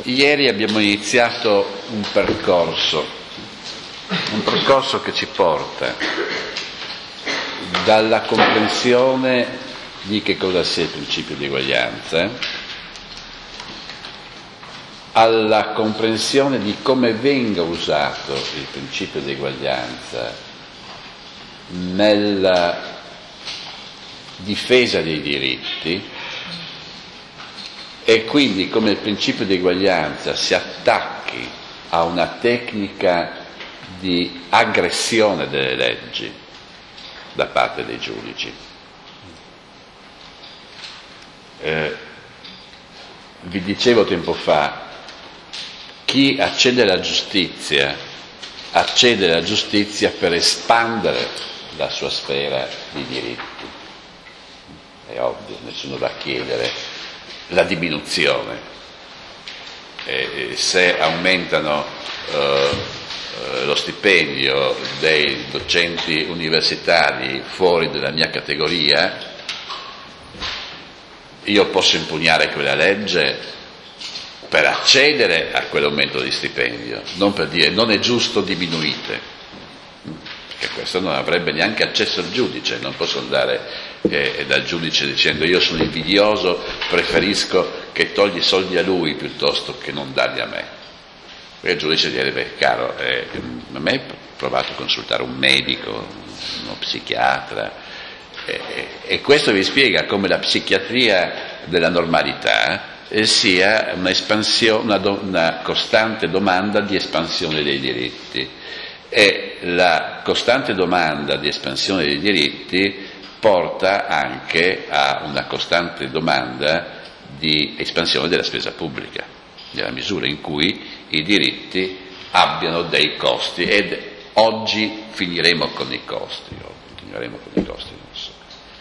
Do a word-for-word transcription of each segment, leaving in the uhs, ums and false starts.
ieri abbiamo iniziato un percorso, un percorso che ci porta dalla comprensione di che cosa sia il principio di eguaglianza alla comprensione di come venga usato il principio di eguaglianza nella difesa dei diritti, e quindi come il principio di eguaglianza si attacchi a una tecnica di aggressione delle leggi da parte dei giudici. Eh, vi dicevo tempo fa, chi accede alla giustizia accede alla giustizia per espandere la sua sfera di diritti. È ovvio, nessuno va a chiedere la diminuzione. E se aumentano eh, lo stipendio dei docenti universitari fuori dalla mia categoria, io posso impugnare quella legge per accedere a quell'aumento di stipendio, non per dire non è giusto, diminuite, perché questo non avrebbe neanche accesso al giudice. Non posso andare eh, dal giudice dicendo io sono invidioso, preferisco che togli soldi a lui piuttosto che non darli a me. E il giudice direbbe, caro, eh, a me ho provato a consultare un medico, uno psichiatra, eh, e questo vi spiega come la psichiatria della normalità eh, sia un'espansione, una, do, una costante domanda di espansione dei diritti. E la costante domanda di espansione dei diritti porta anche a una costante domanda di espansione della spesa pubblica, nella misura in cui i diritti abbiano dei costi, ed oggi finiremo con i costi, finiremo con i costi, non so.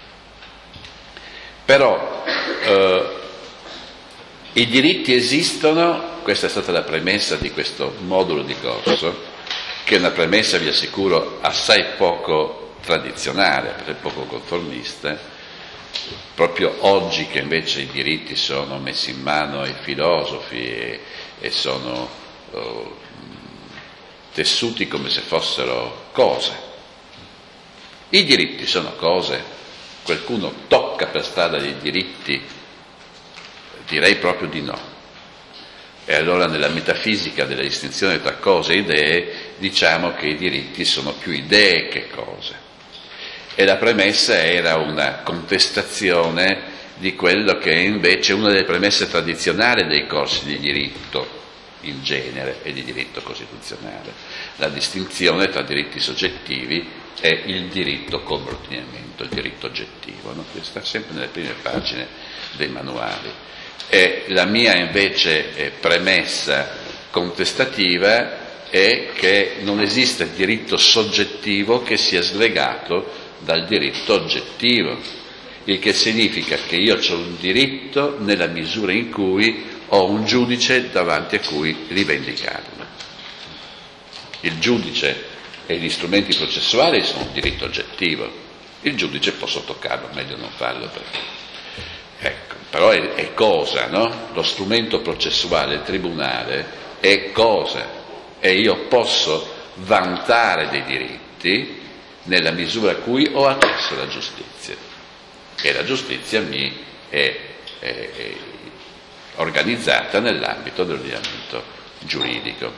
Però eh, i diritti esistono, questa è stata la premessa di questo modulo di corso, che è una premessa, vi assicuro, assai poco tradizionale, poco conformista, proprio oggi che invece i diritti sono messi in mano ai filosofi e, e sono oh, tessuti come se fossero cose. I diritti sono cose? Qualcuno tocca per strada dei diritti? Direi proprio di no. E allora nella metafisica della distinzione tra cose e idee diciamo che i diritti sono più idee che cose. E la premessa era una contestazione di quello che è invece una delle premesse tradizionali dei corsi di diritto in genere e di diritto costituzionale, la distinzione tra diritti soggettivi e il diritto con ordinamento, il diritto oggettivo, no? Che sta sempre nelle prime pagine dei manuali. E la mia invece eh, premessa contestativa è che non esiste diritto soggettivo che sia slegato dal diritto oggettivo, il che significa che io ho un diritto nella misura in cui ho un giudice davanti a cui rivendicarlo. Il giudice e gli strumenti processuali sono un diritto oggettivo, il giudice posso toccarlo, meglio non farlo perché. Ecco, però è, è cosa, no? Lo strumento processuale, il tribunale, è cosa, e io posso vantare dei diritti nella misura in cui ho accesso alla giustizia, e la giustizia mi è, è, è organizzata nell'ambito dell'ordinamento giuridico.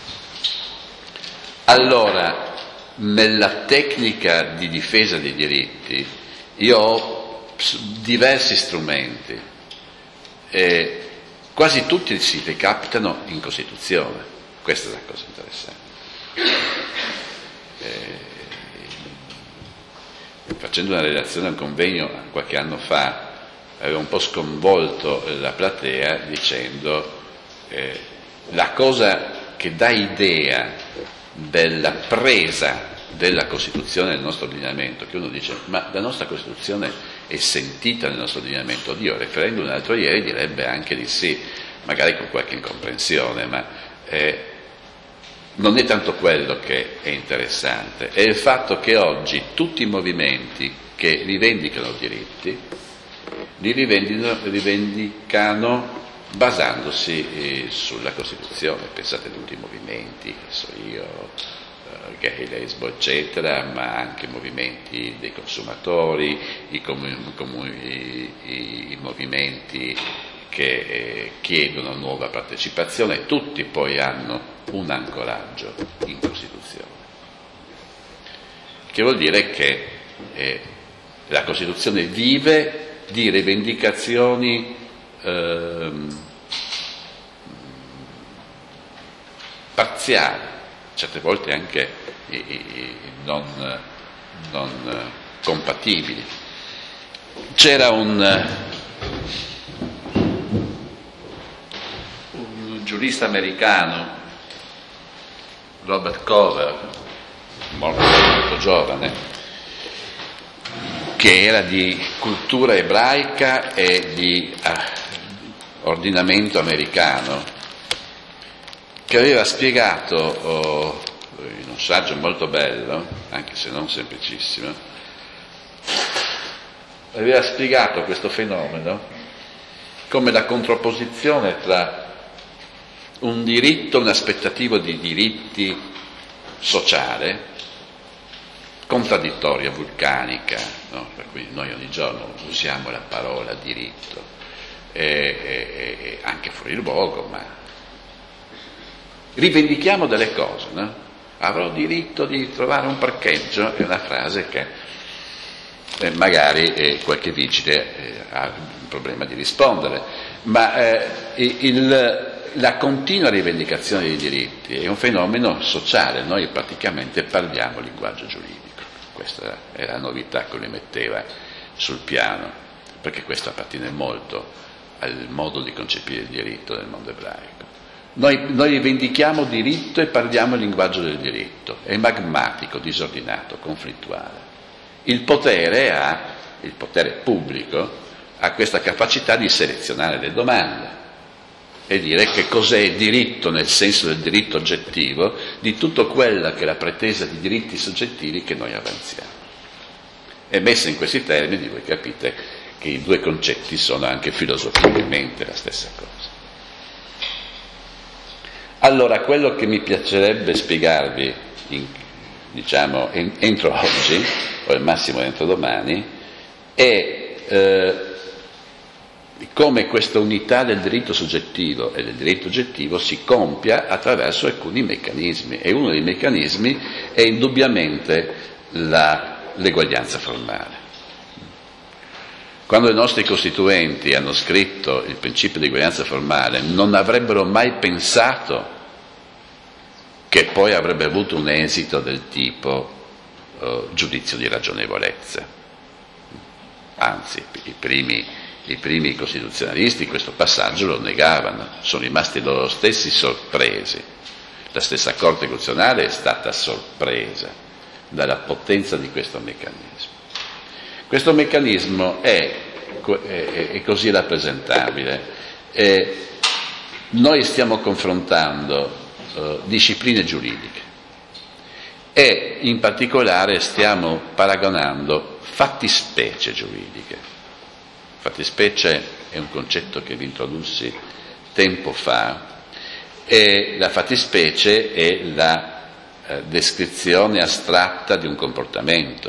Allora, nella tecnica di difesa dei diritti io ho diversi strumenti, e quasi tutti si recapitano in Costituzione. Questa è la cosa interessante. Eh, facendo una relazione a un convegno qualche anno fa, aveva un po' sconvolto la platea dicendo eh, la cosa che dà idea della presa della Costituzione nel nostro ordinamento, che uno dice ma la nostra Costituzione è sentita nel nostro ordinamento. Oddio, il referendum l'altro ieri direbbe anche di sì, magari con qualche incomprensione, ma eh, non è tanto quello che è interessante, è il fatto che oggi tutti i movimenti che rivendicano diritti li rivendicano basandosi eh, sulla Costituzione. Pensate a tutti i movimenti, che so io, eh, gay, lesbo, eccetera, ma anche movimenti dei consumatori, i, comu- comu- i, i, i movimenti che eh, chiedono nuova partecipazione, tutti poi hanno un ancoraggio in Costituzione, che vuol dire che eh, la Costituzione vive di rivendicazioni ehm, parziali, certe volte anche eh, eh, non, non eh, compatibili. C'era un, un giurista americano, Robert Cover, morto molto giovane, che era di cultura ebraica e di eh, ordinamento americano, che aveva spiegato oh, in un saggio molto bello, anche se non semplicissimo, aveva spiegato questo fenomeno come la contrapposizione tra un diritto, un'aspettativa di diritti sociale, contraddittoria, vulcanica, no? Per cui noi ogni giorno usiamo la parola diritto, e, e, e anche fuori luogo, ma rivendichiamo delle cose, no? Avrò diritto di trovare un parcheggio, è una frase che eh, magari eh, qualche vigile eh, ha un problema di rispondere, ma eh, il la continua rivendicazione dei diritti è un fenomeno sociale, noi praticamente parliamo linguaggio giuridico. Questa è la novità che lui metteva sul piano, perché questo appartiene molto al modo di concepire il diritto nel mondo ebraico. Noi, noi rivendichiamo diritto e parliamo il linguaggio del diritto, è magmatico, disordinato, conflittuale. Il potere ha, il potere pubblico ha questa capacità di selezionare le domande e dire che cos'è il diritto nel senso del diritto oggettivo di tutto quella che è la pretesa di diritti soggettivi che noi avanziamo. E messo in questi termini voi capite che i due concetti sono anche filosoficamente la stessa cosa. Allora, quello che mi piacerebbe spiegarvi, in, diciamo, in, entro oggi, o al massimo entro domani, è eh, come questa unità del diritto soggettivo e del diritto oggettivo si compia attraverso alcuni meccanismi, e uno dei meccanismi è indubbiamente la, l'eguaglianza formale. Quando i nostri costituenti hanno scritto il principio di eguaglianza formale, non avrebbero mai pensato che poi avrebbe avuto un esito del tipo uh, giudizio di ragionevolezza. Anzi, i primi I primi costituzionalisti questo passaggio lo negavano, sono rimasti loro stessi sorpresi. La stessa Corte Costituzionale è stata sorpresa dalla potenza di questo meccanismo. Questo meccanismo è, è, è così rappresentabile. E noi stiamo confrontando uh, discipline giuridiche e in particolare stiamo paragonando fattispecie giuridiche. Fattispecie è un concetto che vi introdussi tempo fa, e la fattispecie è la eh, descrizione astratta di un comportamento.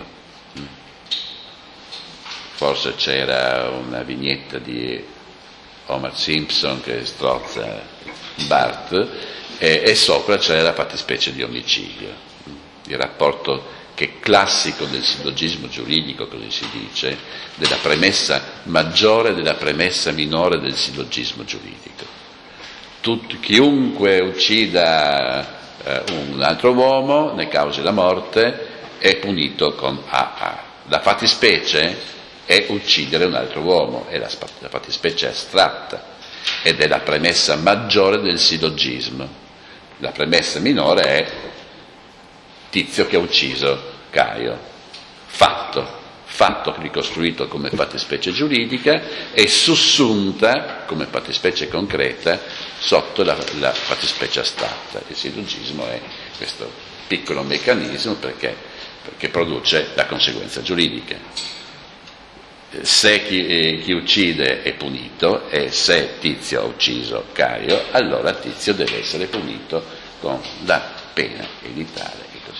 Forse c'era una vignetta di Homer Simpson che strozza Bart, e, e sopra c'era la fattispecie di omicidio, il rapporto che è classico del sillogismo giuridico, così si dice, della premessa maggiore e della premessa minore del sillogismo giuridico. Tut, chiunque uccida eh, un altro uomo, ne causi la morte, è punito con A A. La fattispecie è uccidere un altro uomo, è la, la fattispecie astratta, ed è la premessa maggiore del sillogismo. La premessa minore è Tizio che ha ucciso Caio, fatto, fatto ricostruito come fattispecie giuridica e sussunta come fattispecie concreta sotto la, la fattispecie astratta. Il sillogismo è questo piccolo meccanismo perché, perché produce la conseguenza giuridica. se chi, eh, chi uccide è punito, e se Tizio ha ucciso Caio, allora Tizio deve essere punito con la pena editale e così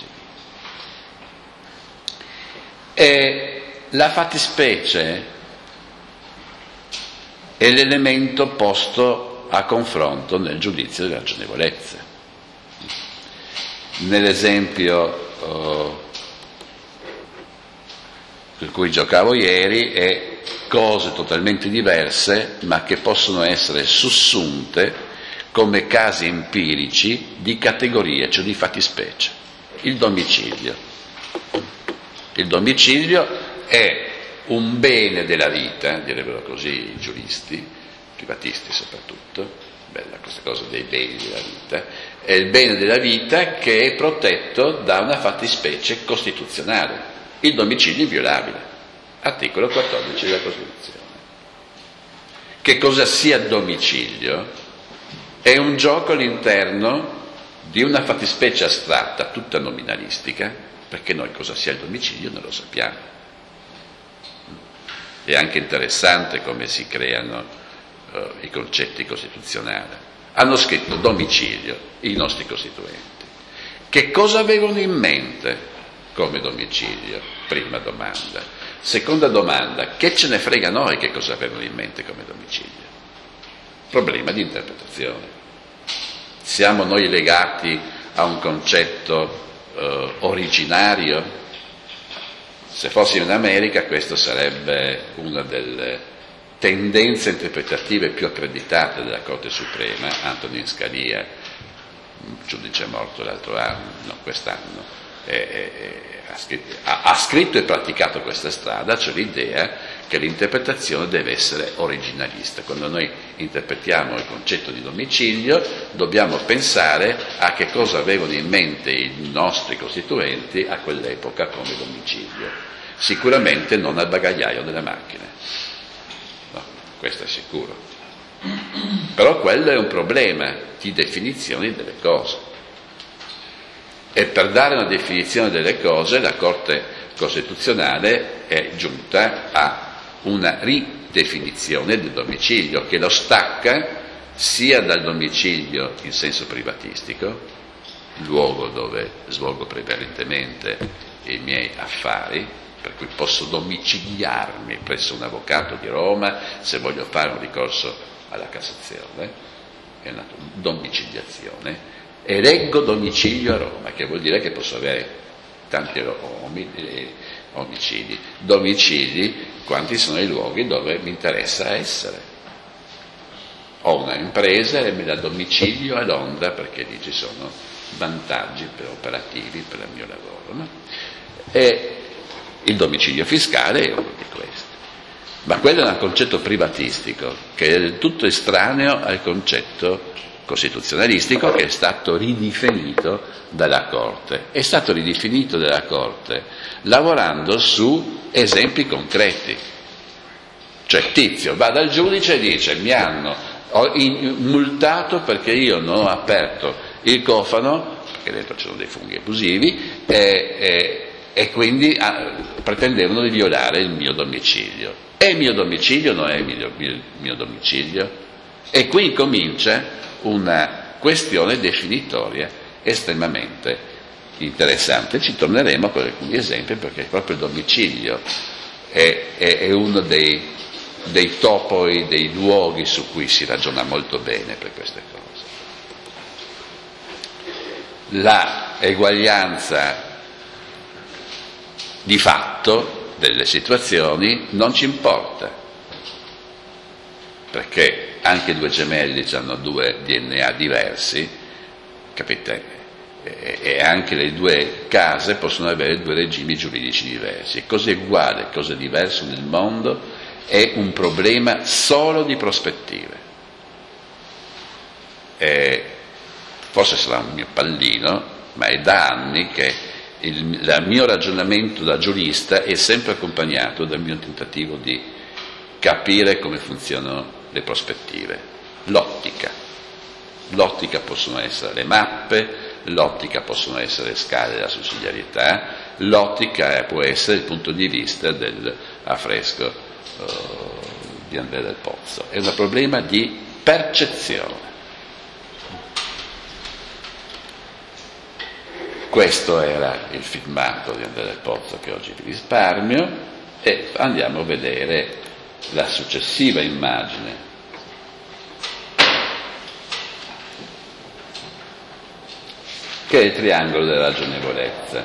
via. E la fattispecie è l'elemento posto a confronto nel giudizio di ragionevolezza. Nell'esempio oh, per cui giocavo ieri, è cose totalmente diverse, ma che possono essere sussunte come casi empirici di categoria, cioè di fattispecie. Il domicilio. Il domicilio è un bene della vita, direbbero così i giuristi, privatisti soprattutto, bella questa cosa dei beni della vita, è il bene della vita che è protetto da una fattispecie costituzionale. Il domicilio inviolabile, articolo quattordici della Costituzione. Che cosa sia domicilio? È un gioco all'interno di una fattispecie astratta, tutta nominalistica, perché noi cosa sia il domicilio non lo sappiamo. È anche interessante come si creano uh, i concetti costituzionali. Hanno scritto domicilio i nostri costituenti. Che cosa avevano in mente come domicilio? Prima domanda. Seconda domanda, che ce ne frega noi che cosa avevano in mente come domicilio? Problema di interpretazione. Siamo noi legati a un concetto eh, originario? Se fossimo in America questo sarebbe una delle tendenze interpretative più accreditate della Corte Suprema. Antonin Scalia, giudice morto l'altro anno, no, quest'anno, Ha scritto, ha scritto e praticato questa strada, cioè l'idea che l'interpretazione deve essere originalista. Quando noi interpretiamo il concetto di domicilio dobbiamo pensare a che cosa avevano in mente i nostri costituenti a quell'epoca come domicilio. Sicuramente non al bagagliaio della macchina, no, questo è sicuro. Però quello è un problema di definizioni delle cose. E per dare una definizione delle cose la Corte Costituzionale è giunta a una ridefinizione del domicilio che lo stacca sia dal domicilio in senso privatistico, il luogo dove svolgo prevalentemente i miei affari, per cui posso domiciliarmi presso un avvocato di Roma se voglio fare un ricorso alla Cassazione, è una domiciliazione. Eleggo domicilio a Roma, che vuol dire che posso avere tanti omicidi. Domicili, quanti sono i luoghi dove mi interessa essere. Ho una impresa e me la domicilio a Londra perché lì ci sono vantaggi per operativi per il mio lavoro, no? E il domicilio fiscale è uno di questi. Ma quello è un concetto privatistico che è del tutto estraneo al concetto costituzionalistico che è stato ridefinito dalla Corte. È stato ridefinito dalla Corte lavorando su esempi concreti. Cioè Tizio va dal giudice e dice: mi hanno ho multato perché io non ho aperto il cofano, perché dentro c'erano dei funghi abusivi, e, e, e quindi ah, pretendevano di violare il mio domicilio. È il mio domicilio o non è il mio, mio, mio domicilio? E qui comincia una questione definitoria estremamente interessante. Ci torneremo con alcuni esempi perché proprio il domicilio è, è, è uno dei, dei topoi, dei luoghi su cui si ragiona molto bene per queste cose. La eguaglianza di fatto delle situazioni non ci importa, perché anche due gemelli hanno due D N A diversi, capite? E, e anche le due case possono avere due regimi giuridici diversi. Cosa è uguale, cosa è diverso nel mondo è un problema solo di prospettive. E forse sarà un mio pallino, ma è da anni che il, il mio ragionamento da giurista è sempre accompagnato dal mio tentativo di capire come funzionano le prospettive, l'ottica. L'ottica possono essere le mappe, l'ottica possono essere le scale della sussidiarietà, l'ottica può essere il punto di vista dell'affresco uh, di Andrea Del Pozzo, è un problema di percezione. Questo era il filmato di Andrea Del Pozzo che oggi vi risparmio, e andiamo a vedere la successiva immagine. Che è il triangolo della ragionevolezza,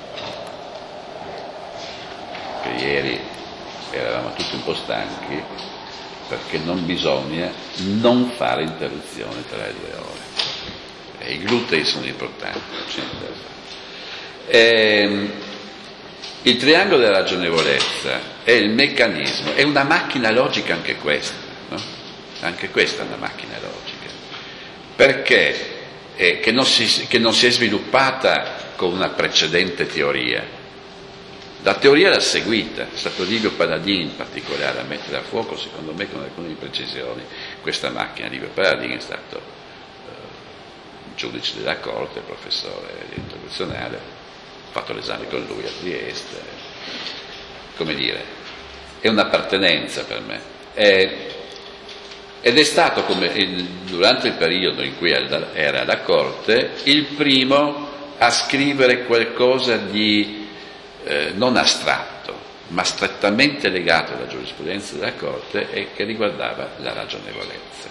che ieri eravamo tutti un po' stanchi perché non bisogna non fare interruzione tra le due ore. E i glutei sono importanti, non c'è niente. E, il triangolo della ragionevolezza è il meccanismo, è una macchina logica anche questa, no? Anche questa è una macchina logica, perché eh, che, non si, che non si è sviluppata con una precedente teoria. La teoria l'ha seguita, è stato Livio Paladini in particolare a mettere a fuoco, secondo me con alcune imprecisioni, questa macchina. Livio Paladini è stato eh, giudice della Corte, professore di diritto costituzionale, ho fatto l'esame con lui a Trieste, come dire, è un'appartenenza per me. È, ed è stato, come il, durante il periodo in cui era alla Corte, il primo a scrivere qualcosa di Eh, non astratto, ma strettamente legato alla giurisprudenza della Corte e che riguardava la ragionevolezza.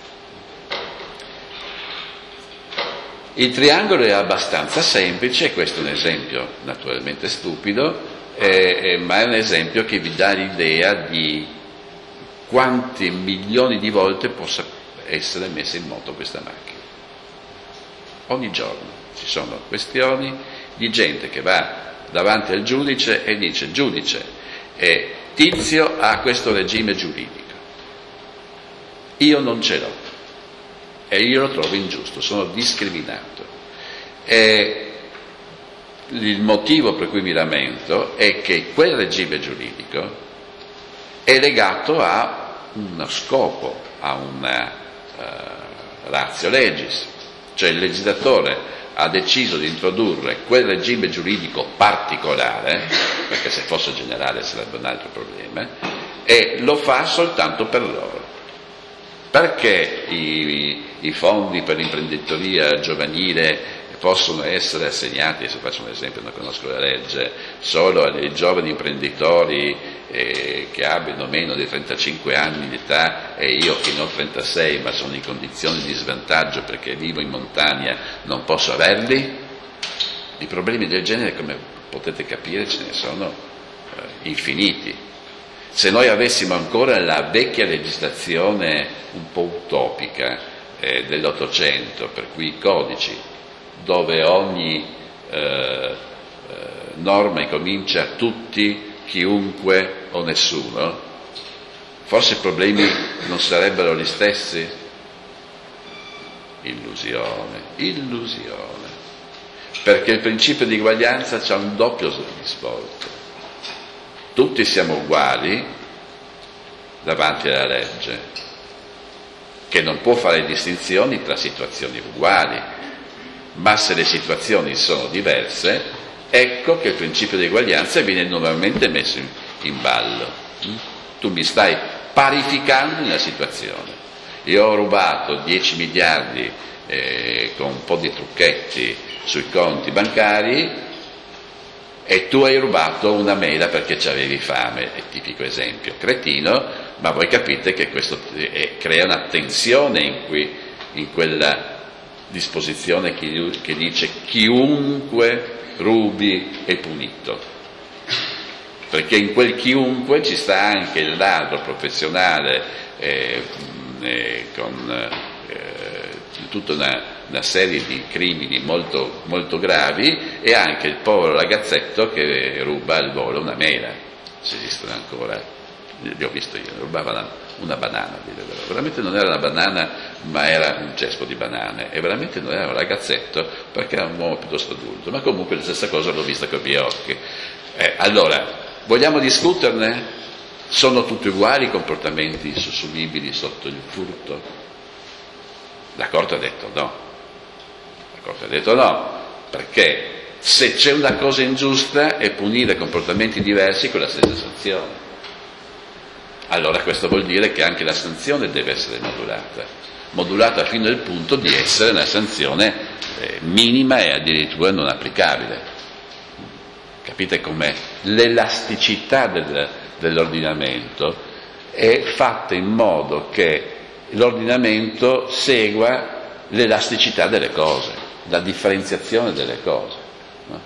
Il triangolo è abbastanza semplice, questo è un esempio naturalmente stupido, eh, eh, ma è un esempio che vi dà l'idea di quanti milioni di volte possa essere messa in moto questa macchina. Ogni giorno ci sono questioni di gente che va davanti al giudice e dice: giudice, eh, Tizio ha questo regime giuridico, io non ce l'ho e io lo trovo ingiusto, sono discriminato, e il motivo per cui mi lamento è che quel regime giuridico è legato a uno scopo, a una uh, ratio legis, cioè il legislatore ha deciso di introdurre quel regime giuridico particolare, perché se fosse generale sarebbe un altro problema, e lo fa soltanto per loro. Perché i, i fondi per l'imprenditoria giovanile possono essere assegnati, se faccio un esempio, non conosco la legge, solo ai giovani imprenditori eh, che abbiano meno di trentacinque anni di età, e io fino a trentasei, ma sono in condizioni di svantaggio perché vivo in montagna, non posso averli? Di problemi del genere, come potete capire, ce ne sono eh, infiniti. Se noi avessimo ancora la vecchia legislazione un po' utopica eh, dell'Ottocento, per cui i codici, dove ogni eh, eh, norma comincia tutti, chiunque o nessuno, forse i problemi non sarebbero gli stessi? Illusione, illusione, perché il principio di eguaglianza c'ha un doppio risvolto. Tutti siamo uguali davanti alla legge, che non può fare distinzioni tra situazioni uguali, ma se le situazioni sono diverse, ecco che il principio di eguaglianza viene nuovamente messo in, in ballo. Tu mi stai parificando una situazione. Io ho rubato dieci miliardi eh, con un po' di trucchetti sui conti bancari e tu hai rubato una mela perché ci avevi fame, è tipico esempio cretino, ma voi capite che questo eh, crea una tensione in, cui, in quella disposizione che, che dice chiunque rubi è punito, perché in quel chiunque ci sta anche il ladro professionale eh, eh, con eh, tutta una, una serie di crimini molto, molto gravi, e anche il povero ragazzetto che ruba al volo una mela, se esistono ancora, li ho visto io, rubava una, una banana, veramente non era una banana ma era un cespo di banane, e veramente non era un ragazzetto perché era un uomo piuttosto adulto, ma comunque la stessa cosa l'ho vista con i miei occhi. Eh, allora, vogliamo discuterne? Sono tutti uguali i comportamenti sussulibili sotto il furto? La Corte ha detto no, la Corte ha detto no, perché se c'è una cosa ingiusta è punire comportamenti diversi con la stessa sanzione. allora questo vuol dire che anche la sanzione deve essere modulata, modulata fino al punto di essere una sanzione eh, minima e addirittura non applicabile. Capite com'è? L'elasticità del, dell'ordinamento è fatta in modo che l'ordinamento segua l'elasticità delle cose, la differenziazione delle cose. No?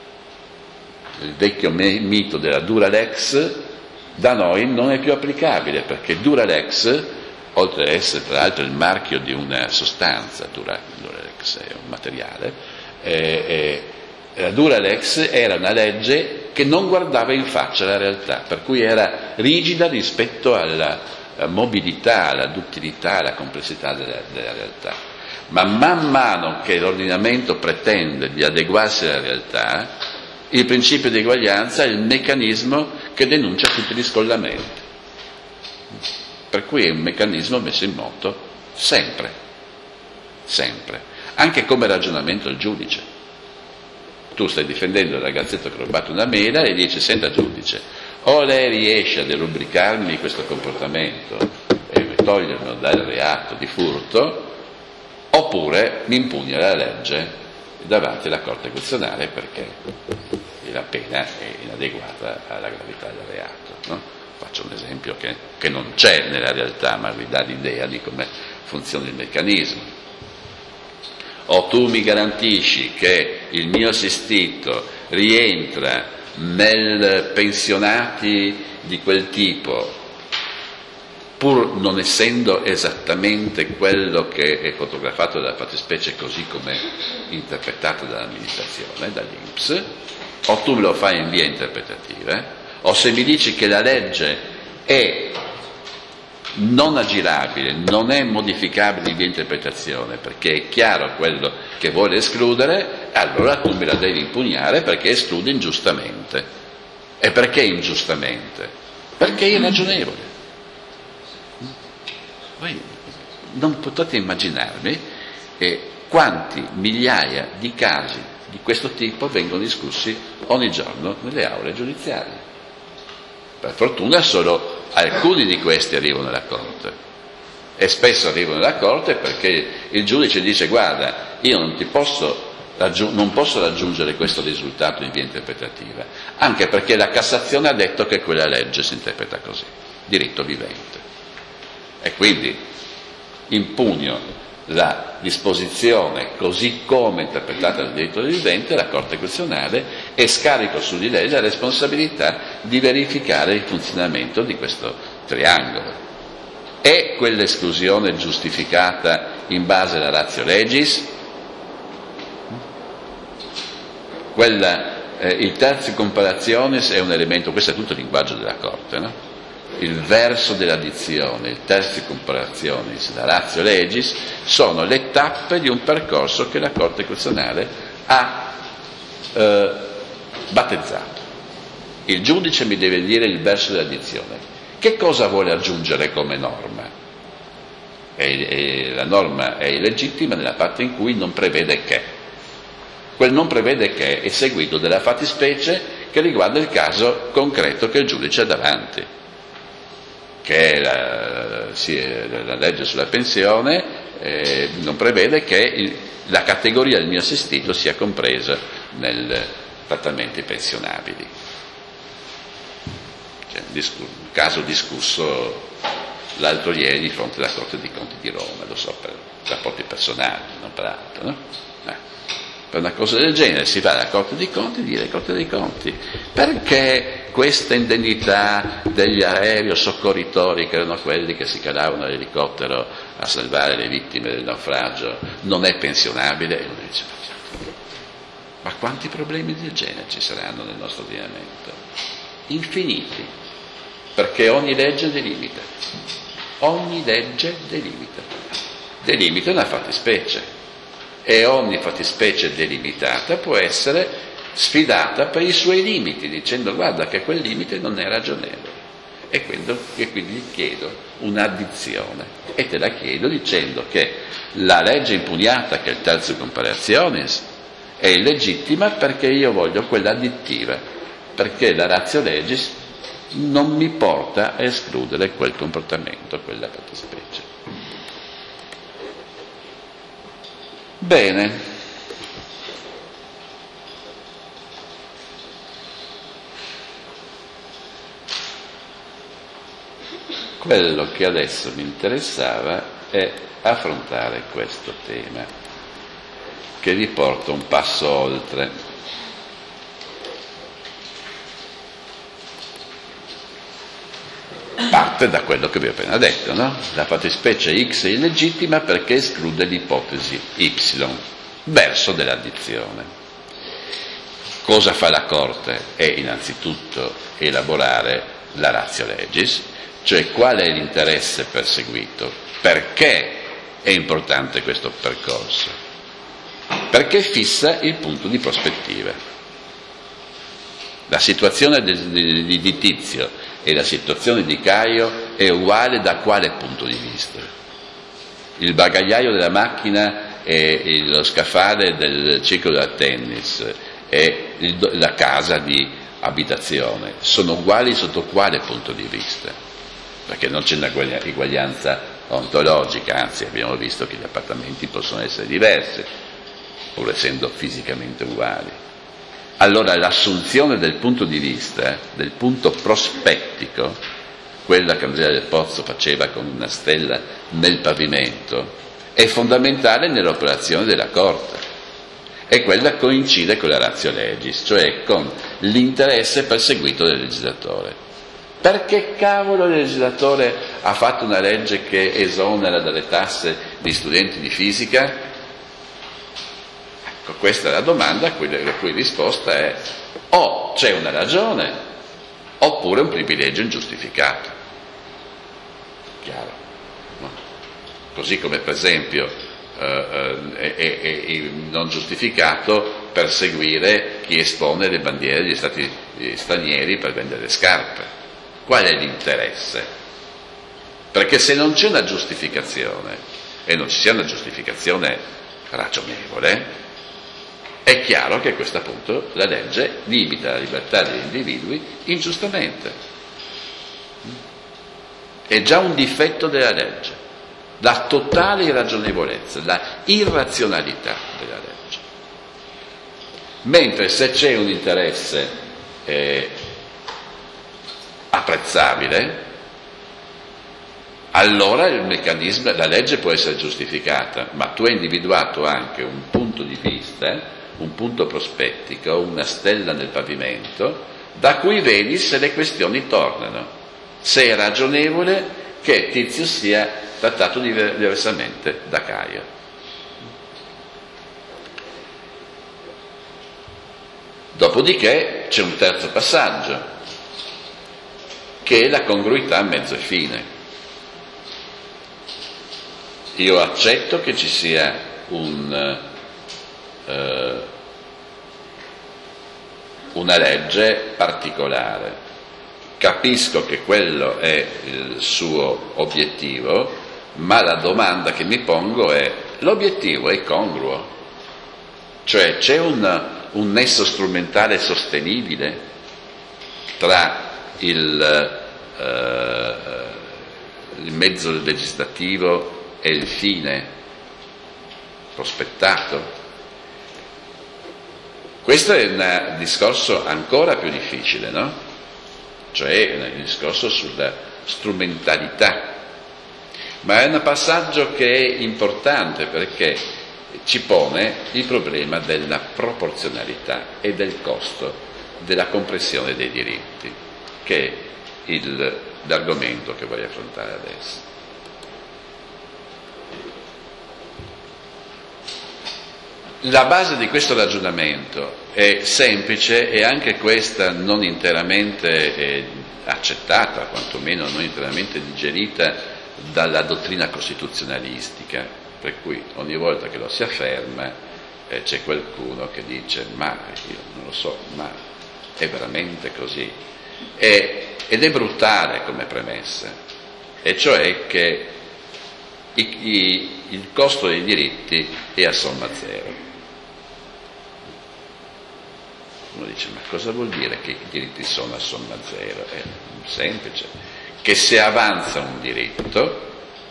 Il vecchio mito della Duralex da noi non è più applicabile, perché Duralex, oltre ad essere tra l'altro il marchio di una sostanza, Duralex è un materiale, eh, eh, la Duralex era una legge che non guardava in faccia la realtà, per cui era rigida rispetto alla mobilità, alla duttilità, alla complessità della, della realtà. Ma man mano che l'ordinamento pretende di adeguarsi alla realtà, il principio di eguaglianza è il meccanismo che denuncia tutti gli scollamenti. Per cui è un meccanismo messo in moto sempre, sempre, anche come ragionamento del giudice. Tu stai difendendo il ragazzetto che ha rubato una mela e dici: senta giudice, o lei riesce a derubricarmi questo comportamento e toglierlo dal reato di furto, oppure mi impugna la legge davanti alla Corte Costituzionale perché la pena è inadeguata alla gravità del reato. No? Faccio un esempio che, che non c'è nella realtà, ma vi dà l'idea di come funziona il meccanismo. O tu mi garantisci che il mio assistito rientra nel pensionati di quel tipo, pur non essendo esattamente quello che è fotografato dalla fattispecie così come interpretato dall'amministrazione, dall'I N P S, o tu me lo fai in via interpretativa, o se mi dici che la legge è non aggirabile, non è modificabile in via interpretazione, perché è chiaro quello che vuole escludere, allora tu me la devi impugnare perché esclude ingiustamente. E perché ingiustamente? Perché è irragionevole. Voi non potete immaginarvi eh, quanti migliaia di casi di questo tipo vengono discussi ogni giorno nelle aule giudiziarie. Per fortuna solo alcuni di questi arrivano alla Corte, e spesso arrivano alla Corte perché il giudice dice: guarda, io non ti posso, raggiung- non posso raggiungere questo risultato in via interpretativa, anche perché la Cassazione ha detto che quella legge si interpreta così, diritto vivente, e quindi impugno la disposizione così come interpretata dal diritto vivente alla Corte Costituzionale e scarico su di lei la responsabilità di verificare il funzionamento di questo triangolo. È quell'esclusione giustificata in base alla ratio legis? Quella, eh, il tertio comparationis è un elemento, questo è tutto il linguaggio della Corte, no? Il verso della dizione, il tertio comparationis, la ratio legis, sono le tappe di un percorso che la Corte Costituzionale ha eh, battezzato. Il giudice mi deve dire il verso della dizione. Che cosa vuole aggiungere come norma? E, e la norma è illegittima nella parte in cui non prevede che. Quel non prevede che è seguito dalla fattispecie che riguarda il caso concreto che il giudice ha davanti, che è la, sì, la legge sulla pensione, eh, non prevede che il, la categoria del mio assistito sia compresa nei trattamenti pensionabili. C'è un, discus- un caso discusso l'altro ieri di fronte alla Corte dei Conti di Roma, lo so, per rapporti personali, non per altro, no? Eh. Per una cosa del genere si va alla Corte dei Conti e dire: Corte dei Conti, perché questa indennità degli aereo-soccorritori, che erano quelli che si calavano all'elicottero a salvare le vittime del naufragio, non è pensionabile? E uno dice: ma quanti problemi del genere ci saranno nel nostro ordinamento? Infiniti, perché ogni legge delimita, ogni legge delimita, delimita una fattispecie, e ogni fattispecie delimitata può essere sfidata per i suoi limiti, dicendo: guarda che quel limite non è ragionevole, e quindi, e quindi gli chiedo un'addizione, e te la chiedo dicendo che la legge impugnata, che è il tertio comparationis, è illegittima perché io voglio quella additiva, perché la ratio legis non mi porta a escludere quel comportamento, quella fattispecie. Bene. Quello che adesso mi interessava è affrontare questo tema, che vi porta un passo oltre. Parte da quello che vi ho appena detto, no? La fattispecie X è illegittima perché esclude l'ipotesi Y, verso dell'addizione. Cosa fa la Corte? È innanzitutto elaborare la ratio legis, cioè qual è l'interesse perseguito, perché è importante questo percorso, perché fissa il punto di prospettiva. La situazione di, di, di Tizio e la situazione di Caio è uguale da quale punto di vista? Il bagagliaio della macchina e lo scaffale del ciclo da tennis e il, la casa di abitazione sono uguali sotto quale punto di vista? Perché non c'è una eguaglianza ontologica, anzi abbiamo visto che gli appartamenti possono essere diversi, pur essendo fisicamente uguali. Allora l'assunzione del punto di vista, del punto prospettico, quella che Andrea del Pozzo faceva con una stella nel pavimento, è fondamentale nell'operazione della Corte, e quella coincide con la ratio legis, cioè con l'interesse perseguito del legislatore. Perché cavolo il legislatore ha fatto una legge che esonera dalle tasse gli studenti di fisica? Ecco, questa è la domanda, la cui risposta è o c'è una ragione oppure un privilegio ingiustificato. Chiaro? No? Così come per esempio eh, eh, è, è, è non giustificato perseguire chi espone le bandiere degli stati stranieri per vendere le scarpe. Qual è l'interesse? Perché se non c'è una giustificazione, e non ci sia una giustificazione ragionevole, è chiaro che a questo punto la legge limita la libertà degli individui ingiustamente. È già un difetto della legge, la totale irragionevolezza, la irrazionalità della legge. Mentre se c'è un interesse eh, apprezzabile, allora il meccanismo, la legge può essere giustificata, ma tu hai individuato anche un punto di vista, un punto prospettico, una stella nel pavimento, da cui vedi se le questioni tornano, se è ragionevole che Tizio sia trattato diversamente da Caio. Dopodiché c'è un terzo passaggio, che è la congruità mezzo e fine. Io accetto che ci sia un, eh, una legge particolare, capisco che quello è il suo obiettivo, ma la domanda che mi pongo è: l'obiettivo è congruo? Cioè c'è un, un nesso strumentale sostenibile tra il, eh, il mezzo legislativo e il fine prospettato? Questo è un discorso ancora più difficile, no? Cioè un discorso sulla strumentalità, ma è un passaggio che è importante perché ci pone il problema della proporzionalità e del costo della compressione dei diritti, che è il, l'argomento che voglio affrontare adesso. La base di questo ragionamento è semplice e anche questa non interamente eh, accettata, quantomeno non interamente digerita dalla dottrina costituzionalistica, per cui ogni volta che lo si afferma eh, c'è qualcuno che dice: ma io non lo so, ma è veramente così? E, ed è brutale come premessa, e cioè che i, i, il costo dei diritti è a somma zero. Uno dice: ma cosa vuol dire che i diritti sono a somma zero? Eh, semplice, che se avanza un diritto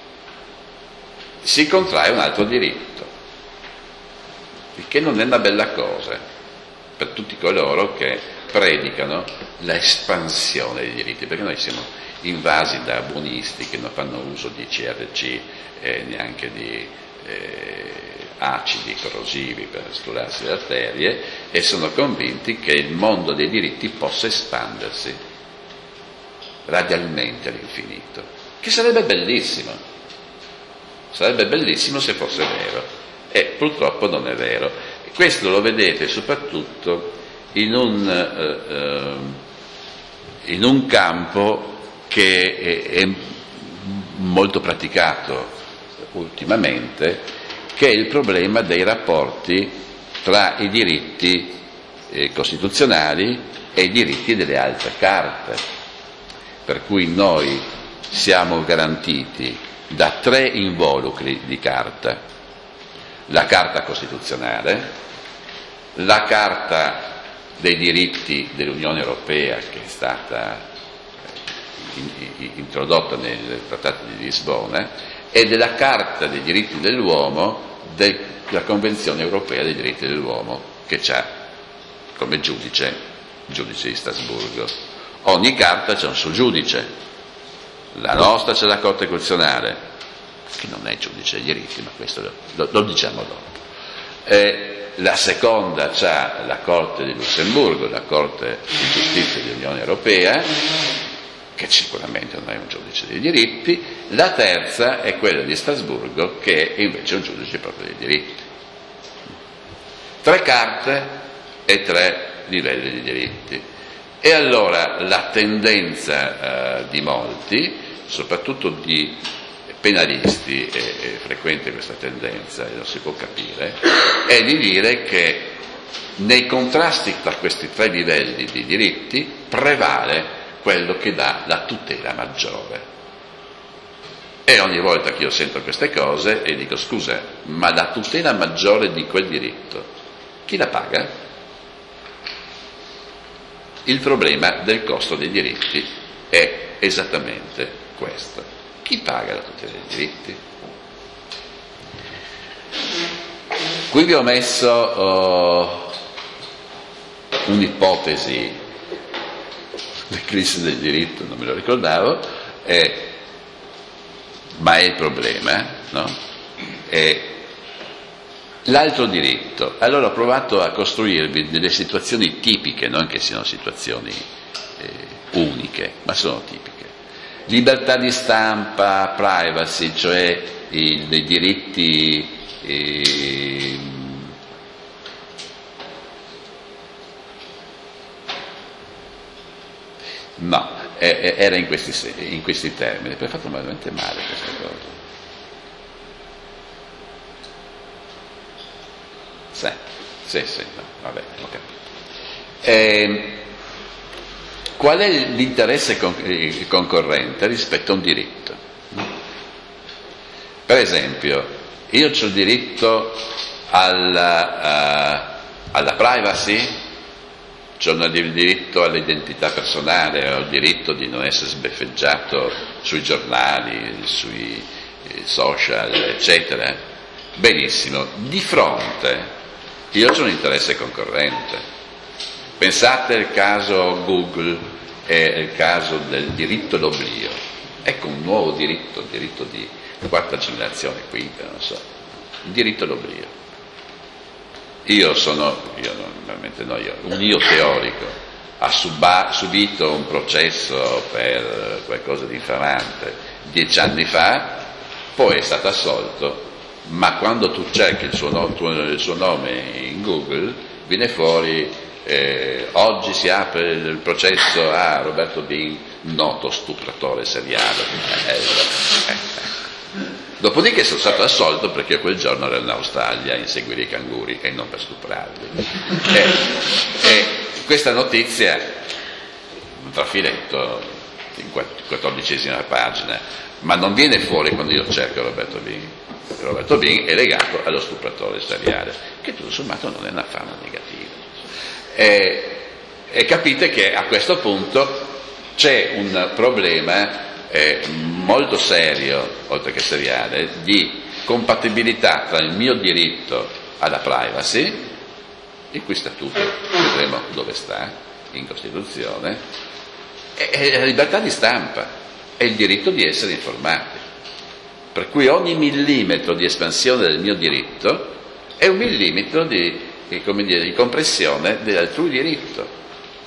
si contrae un altro diritto, il che non è una bella cosa per tutti coloro che predicano l'espansione dei diritti, perché noi siamo invasi da buonisti che non fanno uso di C R C e neanche di eh, acidi corrosivi per sturarsi le arterie, e sono convinti che il mondo dei diritti possa espandersi radialmente all'infinito, che sarebbe bellissimo, sarebbe bellissimo se fosse vero, e purtroppo non è vero. E questo lo vedete soprattutto in un, eh, in un campo che è, è molto praticato ultimamente, che è il problema dei rapporti tra i diritti eh, costituzionali e i diritti delle altre carte, per cui noi siamo garantiti da tre involucri di carta: la Carta Costituzionale, la Carta dei diritti dell'Unione Europea, che è stata introdotta nel Trattato di Lisbona, e della Carta dei diritti dell'uomo della Convenzione Europea dei diritti dell'uomo, che c'ha come giudice il giudice di Strasburgo. Ogni carta c'è un suo giudice, la nostra c'è la Corte Costituzionale, che non è giudice dei diritti, ma questo lo, lo, lo diciamo dopo. E la seconda c'ha la Corte di Lussemburgo, la Corte di Giustizia dell'Unione Europea, che sicuramente non è un giudice dei diritti. La terza è quella di Strasburgo, che è invece un giudice proprio dei diritti. Tre carte e tre livelli di diritti. E allora la tendenza eh, di molti, soprattutto di penalisti, è, è frequente questa tendenza e lo si può capire, è di dire che nei contrasti tra questi tre livelli di diritti prevale quello che dà la tutela maggiore. E ogni volta che io sento queste cose e dico: scusa, ma la tutela maggiore di quel diritto chi la paga? Il problema del costo dei diritti è esattamente questo: chi paga la tutela dei diritti? Qui vi ho messo uh, un'ipotesi di crisi del diritto, non me lo ricordavo, eh, ma è il problema, no? È l'altro diritto. Allora ho provato a costruirvi delle situazioni tipiche, non che siano situazioni eh, uniche, ma sono tipiche. Libertà di stampa, privacy, cioè i, dei diritti eh, no, eh, era in questi, in questi termini, perché ho fatto veramente male questa cosa. Sì, sì, sì, no, vabbè, ho capito. Eh, qual è l'interesse con- concorrente rispetto a un diritto? Per esempio, io ho il diritto alla, uh, alla privacy, c'ho il diritto all'identità personale, ho il diritto di non essere sbeffeggiato sui giornali, sui social, eccetera. Benissimo, di fronte io ho un interesse concorrente. Pensate al caso Google e il caso del diritto d'oblio. Ecco un nuovo diritto, il diritto di quarta generazione, quinta, non so, il diritto d'oblio. Io sono, io normalmente no, io, un io teorico, ha suba, subito un processo per qualcosa di infamante dieci anni fa, poi è stato assolto, ma quando tu cerchi il suo, no, il suo nome in Google viene fuori eh, oggi si apre il processo a Roberto Bing, noto stupratore seriale. Eh, eh. Dopodiché sono stato assolto perché quel giorno ero in Australia a inseguire i canguri e non per stuprarli. E, e questa notizia, un trafiletto in quattordicesima pagina, ma non viene fuori quando io cerco Roberto Bing. Roberto Bing è legato allo stupratore seriale, che tutto sommato non è una fama negativa. E, e capite che a questo punto C'è un problema eh, molto serio, oltre che seriale, di compatibilità tra il mio diritto alla privacy, il cui statuto vedremo dove sta, in Costituzione, e, e la libertà di stampa e il diritto di essere informati. Per cui ogni millimetro di espansione del mio diritto è un millimetro di, di, come dire, di compressione dell'altrui diritto.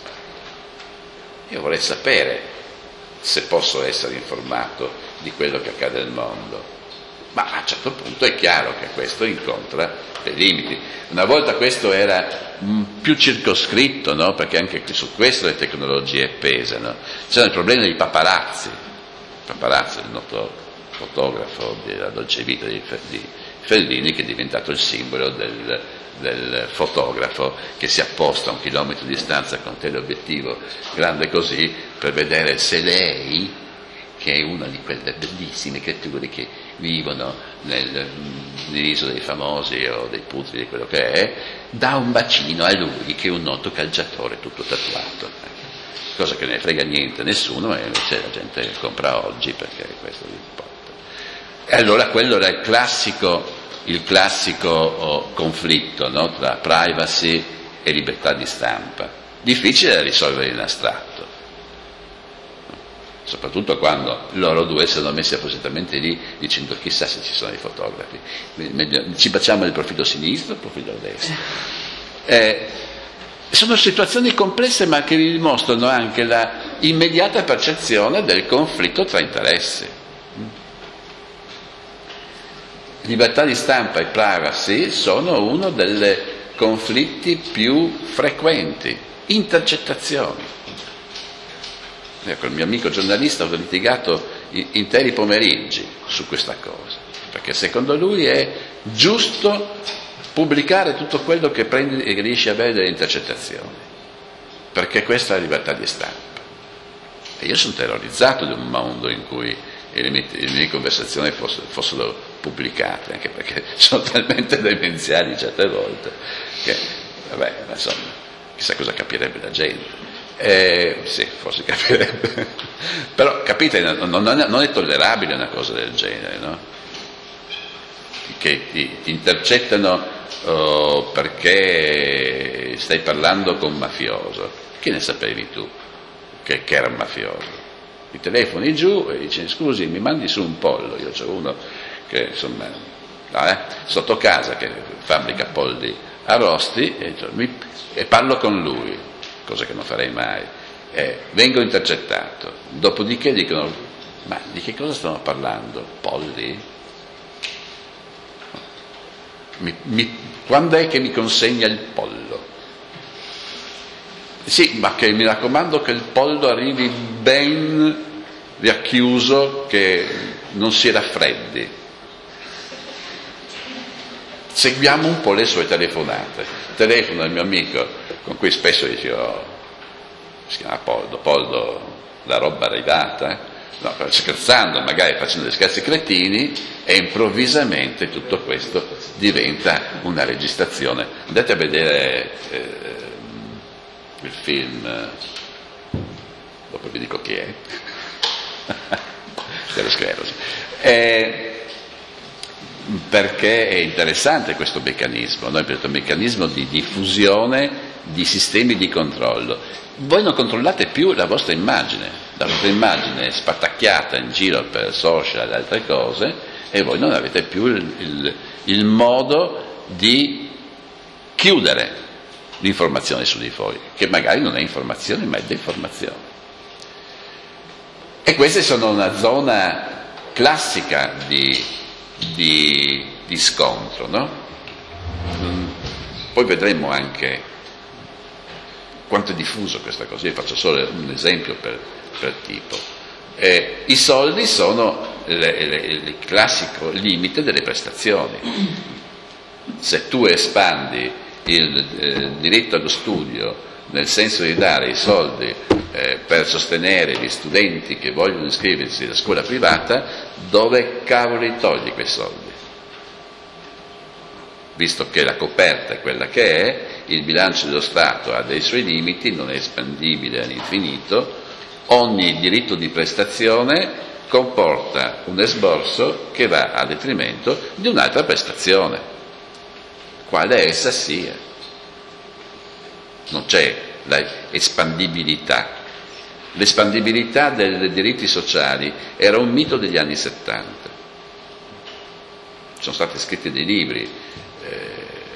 Io vorrei sapere se posso essere informato di quello che accade nel mondo, ma a un certo punto è chiaro che questo incontra dei limiti. Una volta questo era più circoscritto, no? Perché anche su questo le tecnologie pesano. C'era il problema dei paparazzi. Paparazzi, il noto fotografo della dolce vita di Fellini, che è diventato il simbolo del, del fotografo che si apposta a un chilometro di distanza con teleobiettivo grande così per vedere se lei, che è una di quelle bellissime creature che vivono nel, nell'isola dei famosi o dei putri, di quello che è, dà un bacino a lui che è un noto calciatore tutto tatuato, cosa che non ne frega niente a nessuno, e invece la gente compra oggi perché questo gli importa. E allora quello era il classico, il classico oh, conflitto, no? Tra privacy e libertà di stampa, difficile da risolvere in astratto, soprattutto quando loro due sono messi appositamente lì dicendo chissà se ci sono i fotografi, ci facciamo il profilo sinistro o il profilo destro. Eh, sono situazioni complesse, ma che dimostrano anche la immediata percezione del conflitto tra interessi. Libertà di stampa e privacy sono uno dei conflitti più frequenti. Intercettazioni. Con il mio amico giornalista ho litigato interi pomeriggi su questa cosa, perché secondo lui è giusto pubblicare tutto quello che prendi e che riesci a avere delle intercettazioni, perché questa è la libertà di stampa. E io sono terrorizzato di un mondo in cui le mie, le mie conversazioni fossero, fossero pubblicate, anche perché sono talmente demenziali certe volte che, vabbè, insomma, chissà cosa capirebbe la gente. Eh, sì, forse capirebbe, però capite, non, non, è, non è tollerabile una cosa del genere, no? Che ti, ti intercettano oh, perché stai parlando con un mafioso. Che ne sapevi tu che, che era un mafioso? Ti telefoni giù e dici scusi, mi mandi su un pollo, io c'ho uno che insomma no, eh, sotto casa che fabbrica polli arrosti e, mi, e parlo con lui, cosa che non farei mai, eh, vengo intercettato, dopodiché dicono ma di che cosa stiamo parlando? Polli? Mi, mi, quando è che mi consegna il pollo? Sì, ma che mi raccomando che il pollo arrivi ben racchiuso, che non si raffreddi. Seguiamo un po' le sue telefonate. Telefono al mio amico con cui spesso dicevo, si chiama Poldo, Poldo, la roba arrivata, eh? No, scherzando, magari facendo dei scherzi cretini, e improvvisamente tutto questo diventa una registrazione. Andate a vedere eh, il film, dopo vi dico chi è, dello sclerosi, eh, perché è interessante questo meccanismo, no? Questo meccanismo di diffusione di sistemi di controllo. Voi non controllate più la vostra immagine, la vostra immagine è spartacchiata in giro per social e altre cose, e voi non avete più il, il, il modo di chiudere l'informazione su di voi, che magari non è informazione ma è deformazione. E queste sono una zona classica di, di, di scontro, no? Poi vedremo anche quanto è diffuso questa cosa. Io faccio solo un esempio per, per tipo. Eh, I soldi sono le, le, il classico limite delle prestazioni. Se tu espandi il eh, diritto allo studio nel senso di dare i soldi eh, per sostenere gli studenti che vogliono iscriversi alla scuola privata, dove cavoli togli quei soldi? Visto che la coperta è quella che è, il bilancio dello Stato ha dei suoi limiti, non è espandibile all'infinito, ogni diritto di prestazione comporta un esborso che va a detrimento di un'altra prestazione, quale essa sia. Non c'è la espandibilità. L'espandibilità dei diritti sociali era un mito degli anni settanta. Sono stati scritti dei libri, eh,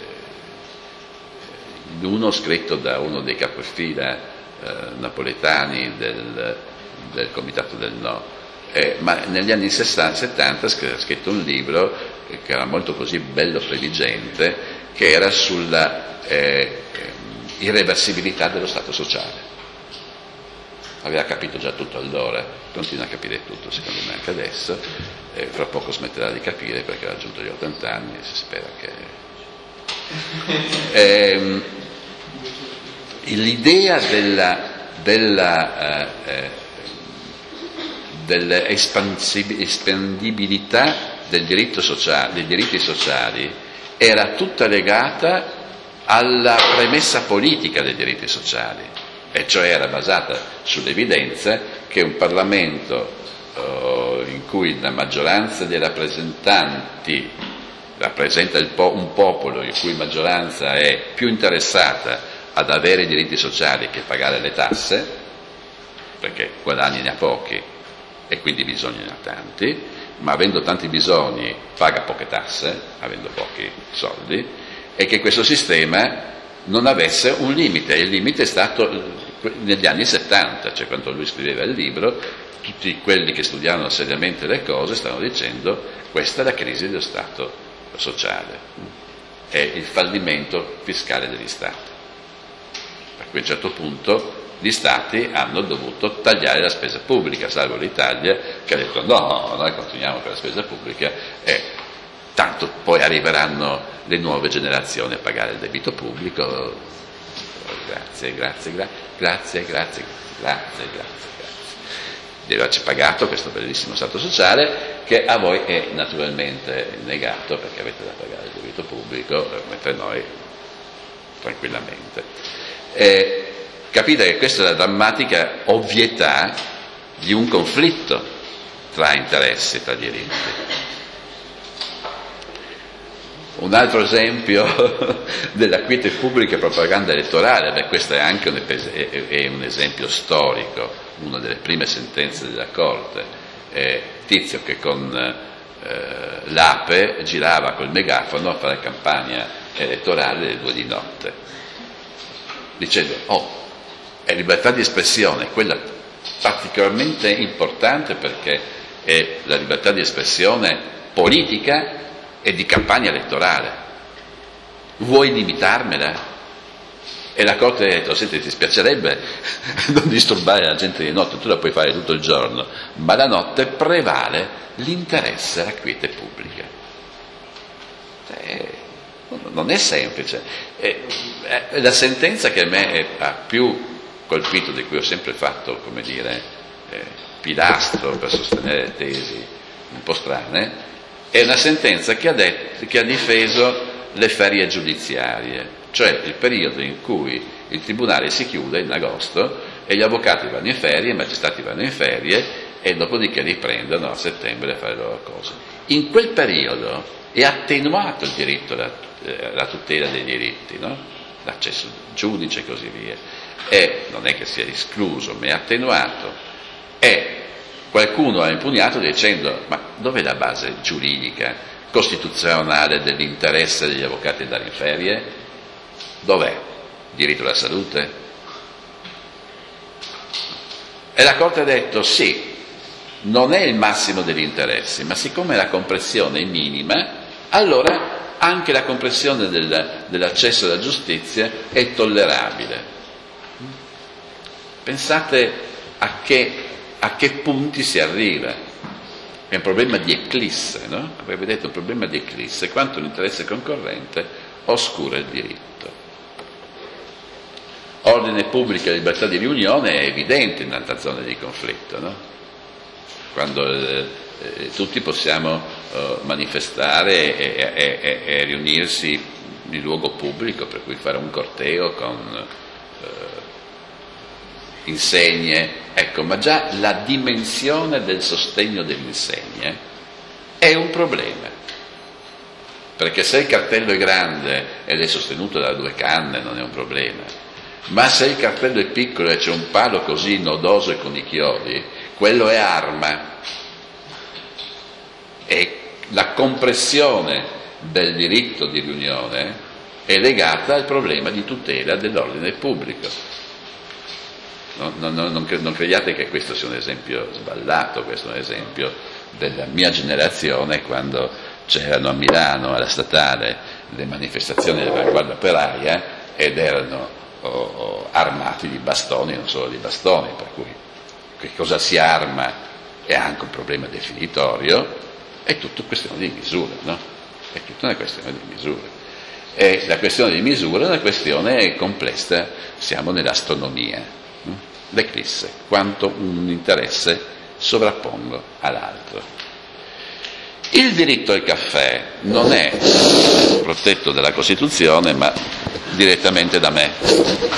uno scritto da uno dei capofila eh, napoletani del, del Comitato del No, eh, ma negli anni sessanta settanta ha scritto un libro che era molto così bello previgente, che era sulla eh, irreversibilità dello Stato sociale. Aveva capito già tutto allora, continua a capire tutto secondo me anche adesso, e fra poco smetterà di capire perché ha raggiunto gli ottanta anni e si spera che... Eh, l'idea della, della, eh, dell'espandibilità del diritto sociale, dei diritti sociali era tutta legata alla premessa politica dei diritti sociali, e cioè era basata sull'evidenza che un Parlamento uh, in cui la maggioranza dei rappresentanti rappresenta il po- un popolo in cui la maggioranza è più interessata ad avere i diritti sociali che pagare le tasse, perché guadagni ne ha pochi e quindi bisogni ne ha tanti, ma avendo tanti bisogni paga poche tasse, avendo pochi soldi, e che questo sistema non avesse un limite. Il limite è stato negli anni settanta, cioè quando lui scriveva il libro, tutti quelli che studiavano seriamente le cose stavano dicendo: questa è la crisi dello Stato sociale, è il fallimento fiscale degli Stati. A quel certo punto gli Stati hanno dovuto tagliare la spesa pubblica, salvo l'Italia che ha detto no, noi continuiamo per la spesa pubblica e tanto poi arriveranno le nuove generazioni a pagare il debito pubblico. Grazie, grazie, gra- grazie, grazie, grazie, grazie, grazie. Deve averci pagato questo bellissimo Stato sociale che a voi è naturalmente negato perché avete da pagare il debito pubblico, mentre noi tranquillamente. Eh, capite che questa è la drammatica ovvietà di un conflitto tra interessi, tra diritti. Un altro esempio della quiete pubblica e propaganda elettorale, beh, questo è anche un, è, è un esempio storico, una delle prime sentenze della Corte, eh, tizio che con eh, l'Ape girava col megafono a fare campagna elettorale alle due di notte, dicendo, oh, è libertà di espressione, quella particolarmente importante perché è la libertà di espressione politica e di campagna elettorale. Vuoi limitarmela? E la Corte ha detto: senti, ti spiacerebbe non disturbare la gente di notte, tu la puoi fare tutto il giorno, ma la notte prevale l'interesse alla quiete pubblica. Cioè, non è semplice. E, eh, la sentenza che a me ha più colpito, di cui ho sempre fatto, come dire, eh, pilastro per sostenere tesi un po' strane, è una sentenza che ha, detto, che ha difeso le ferie giudiziarie, cioè il periodo in cui il tribunale si chiude in agosto e gli avvocati vanno in ferie, i magistrati vanno in ferie e dopodiché riprendono a settembre a fare le loro cose. In quel periodo è attenuato il diritto alla, alla tutela dei diritti, no? L'accesso al giudice e così via, e non è che sia escluso, ma è attenuato. E qualcuno ha impugnato dicendo: ma dov'è la base giuridica, costituzionale dell'interesse degli avvocati ad andare in ferie? Dov'è? Diritto alla salute? E la Corte ha detto sì, non è il massimo degli interessi, ma siccome la compressione è minima, allora anche la compressione del, dell'accesso alla giustizia è tollerabile. Pensate a che, a che punti si arriva. È un problema di eclisse, no? Come vedete, un problema di eclisse, quanto l'interesse concorrente oscura il diritto. Ordine pubblico e libertà di riunione è evidente in un'altra zona di conflitto, no? Quando eh, eh, tutti possiamo eh, manifestare e, e, e, e riunirsi in luogo pubblico, per cui fare un corteo con, eh, insegne, ecco, ma già la dimensione del sostegno delle insegne è un problema, perché se il cartello è grande ed è sostenuto da due canne non è un problema, ma se il cartello è piccolo e c'è un palo così nodoso e con i chiodi, quello è arma, e la compressione del diritto di riunione è legata al problema di tutela dell'ordine pubblico. Non, non, non, non crediate che questo sia un esempio sballato, questo è un esempio della mia generazione, quando c'erano a Milano alla Statale le manifestazioni dell'avanguardia operaia ed erano oh, oh, armati di bastoni, non solo di bastoni, per cui che cosa si arma è anche un problema definitorio, è tutto questione di misura, no? È tutta una questione di misura. E la questione di misura è una questione complessa, siamo nell'astronomia, no? L'eclisse, quanto un interesse sovrappongo all'altro. Il diritto al caffè non è protetto dalla Costituzione, ma direttamente da me.